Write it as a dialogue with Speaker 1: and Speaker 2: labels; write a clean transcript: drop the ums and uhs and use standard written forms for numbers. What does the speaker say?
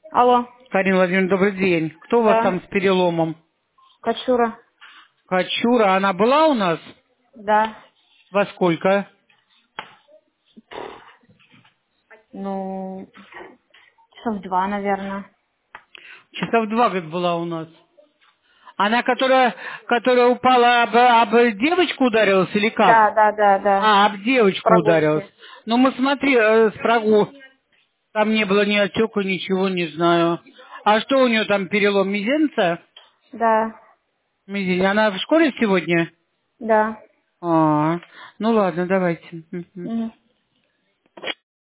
Speaker 1: Алло.
Speaker 2: Карина Владимировна, добрый день. Кто у вас
Speaker 1: Да.
Speaker 2: там с переломом?
Speaker 1: Качура.
Speaker 2: Качура, она была у нас?
Speaker 1: Да.
Speaker 2: Во сколько?
Speaker 1: Ну, часов 2, наверное.
Speaker 2: Часов 2, говорит, была у нас. Она, которая упала, об девочку ударилась или как?
Speaker 1: Да, да, да, да.
Speaker 2: А, об
Speaker 1: С
Speaker 2: девочку ударилась.
Speaker 1: прогулки.
Speaker 2: Ну, мы смотри, с прогул. Там не было ни отека, ничего, не знаю. А что у нее там, перелом мизинца?
Speaker 1: Да.
Speaker 2: Она в школе сегодня?
Speaker 1: Да.
Speaker 2: А, ну ладно, давайте. Мгм.
Speaker 1: Мгм.